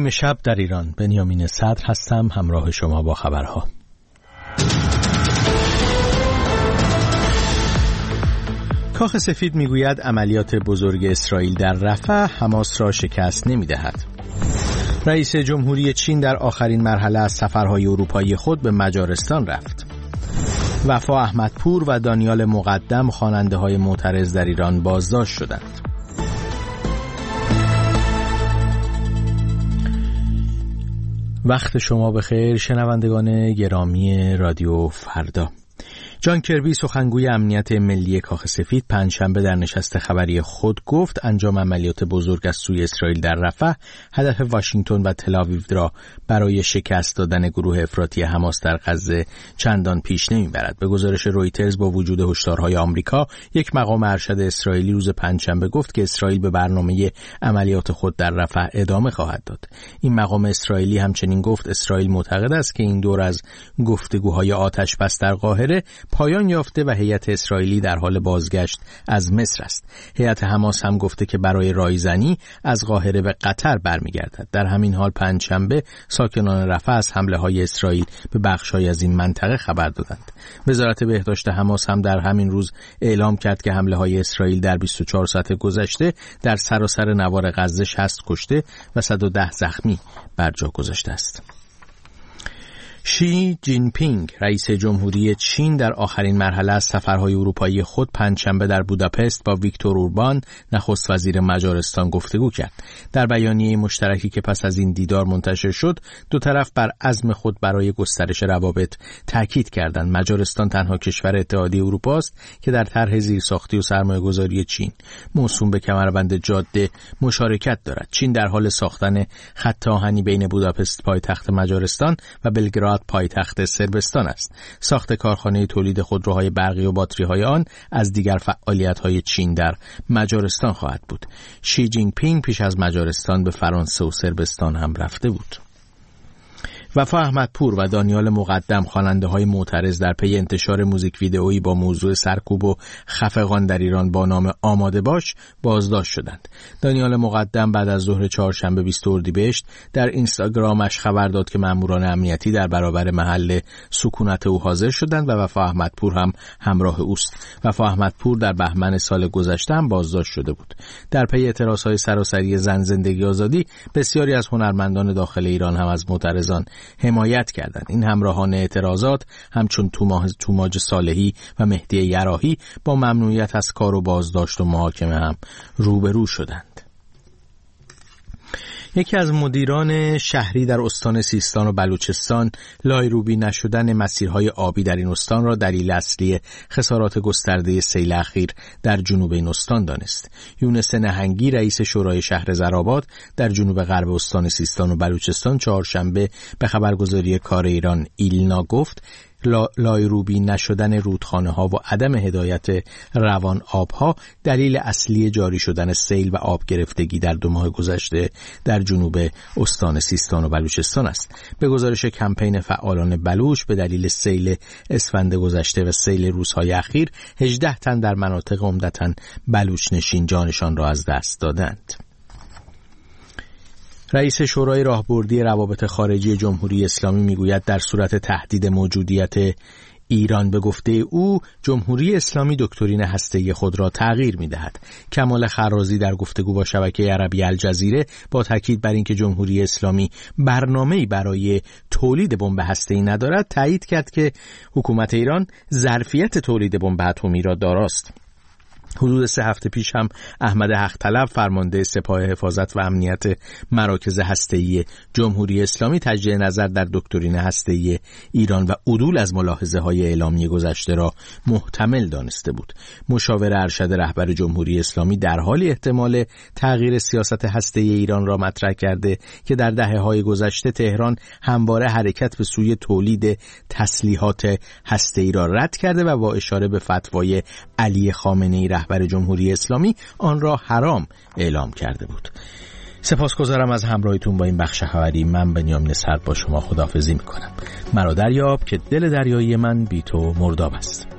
نیمه شب در ایران. بنیامین صدر هستم، همراه شما با خبرها. کاخ سفید میگوید عملیات بزرگ اسرائیل در رفح حماس را شکست نمیدهد. رئیس جمهوری چین در آخرین مرحله از سفرهای اروپایی خود به مجارستان رفت. وفا احمدپور و دانیال مقدم خواننده‌های معترض در ایران بازداشت شدند. وقت شما بخیر شنوندگان گرامی رادیو فردا. جان کربی سخنگوی امنیت ملی کاخ سفید پنجشنبه در نشست خبری خود گفت انجام عملیات بزرگ از سوی اسرائیل در رفح هدف واشنگتن و تل‌آویو را برای شکست دادن گروه افراطی حماس در غزه چندان پیش نمیبرد. به گزارش رویترز با وجود هشدارهای آمریکا، یک مقام ارشد اسرائیلی روز پنجشنبه گفت که اسرائیل به برنامه عملیات خود در رفح ادامه خواهد داد. این مقام اسرائیلی همچنین گفت اسرائیل معتقد است که این دور از گفتگوهای آتش‌بس در قاهره پایان یافته و هیئت اسرائیلی در حال بازگشت از مصر است. هیئت حماس هم گفته که برای رایزنی از قاهره به قطر برمیگردد. در همین حال پنجشنبه ساکنان رفح از حمله‌های اسرائیل به بخش‌هایی از این منطقه خبر دادند. وزارت بهداشت حماس هم در همین روز اعلام کرد که حمله‌های اسرائیل در 24 ساعت گذشته در سراسر نوار غزه 60 کشته و 110 زخمی بر جا گذاشته است. شی جین پینگ رئیس جمهوری چین در آخرین مرحله از سفرهای اروپایی خود پنجشنبه در بوداپست با ویکتور اوربان نخست وزیر مجارستان گفتگو کرد. در بیانیه مشترکی که پس از این دیدار منتشر شد، دو طرف بر عزم خود برای گسترش روابط تاکید کردند. مجارستان تنها کشور اتحادیه اروپا است که در طرح زیرساختی و سرمایه‌گذاری چین موسوم به کمربند جاده مشارکت دارد. چین در حال ساختن خط آهنی بین بوداپست پایتخت مجارستان و بلگراد پایتخت صربستان است. ساخت کارخانه تولید خودروهای برقی و باتری‌های آن از دیگر فعالیت‌های چین در مجارستان خواهد بود. شی جین پینگ پیش از مجارستان به فرانسه و صربستان هم رفته بود. وفا احمدپور و دانیال مقدم خواننده‌های معترض در پی انتشار موزیک ویدئویی با موضوع سرکوب و خفقان در ایران با نام آماده باش بازداشت شدند. دانیال مقدم بعد از ظهر چهارشنبه 20 اردیبهشت در اینستاگرامش خبر داد که ماموران امنیتی در برابر محل سکونت او حاضر شدند و وفا احمدپور هم همراه اوست. وفا احمدپور در بهمن سال گذشته هم بازداشت شده بود. در پی اعتراضهای سراسری زن زندگی آزادی، بسیاری از هنرمندان داخل ایران هم از معترضان حمایت کردند. این همراهان اعتراضات همچون توماج صالحی و مهدی یراحی با ممنوعیت از کار و بازداشت و محاکمه هم روبرو شدند. یکی از مدیران شهری در استان سیستان و بلوچستان لایروبی نشدن مسیرهای آبی در این استان را دلیل اصلی خسارات گسترده سیل اخیر در جنوب این استان دانست. یونس نهنگی رئیس شورای شهر زرآباد در جنوب غرب استان سیستان و بلوچستان چهارشنبه به خبرگزاری کار ایران ایلنا گفت لایروبی نشدن رودخانه‌ها و عدم هدایت روان آبها دلیل اصلی جاری شدن سیل و آب گرفتگی در 2 ماه گذشته در جنوب استان سیستان و بلوچستان است. به گزارش کمپین فعالان بلوچ، به دلیل سیل اسفند گذشته و سیل روزهای اخیر 18 تن در مناطق عمدتاً بلوچ نشین جانشان را از دست دادند. رئیس شورای راهبردی روابط خارجی جمهوری اسلامی میگوید در صورت تهدید موجودیت ایران به گفته او، جمهوری اسلامی دکترین هسته‌ای خود را تغییر می‌دهد. کمال خرازی در گفتگو با شبکه عربی الجزیره با تاکید بر اینکه جمهوری اسلامی برنامه‌ای برای تولید بمب هسته‌ای ندارد، تایید کرد که حکومت ایران ظرفیت تولید بمب اتمی را داراست. حدود 3 هفته پیش هم احمد حق‌طلب فرمانده سپاه حفاظت و امنیت مراکز هسته‌ای جمهوری اسلامی تجدید نظر در دکترین هسته‌ای ایران و عدول از ملاحظه‌های اعلامی گذشته را محتمل دانسته بود. مشاور ارشد رهبر جمهوری اسلامی در حال احتمال تغییر سیاست هسته‌ای ایران را مطرح کرده که در دهه‌های گذشته تهران همواره حرکت به سوی تولید تسلیحات هسته‌ای را رد کرده و با اشاره به فتوای علی خامنه‌ای رهبر جمهوری اسلامی آن را حرام اعلام کرده بود. سپاسگزارم از همراهیتون با این بخش خبری. من بنیامین صدر با شما خداحافظی میکنم. مرا دریاب که دل دریایی من بی تو مرداب است.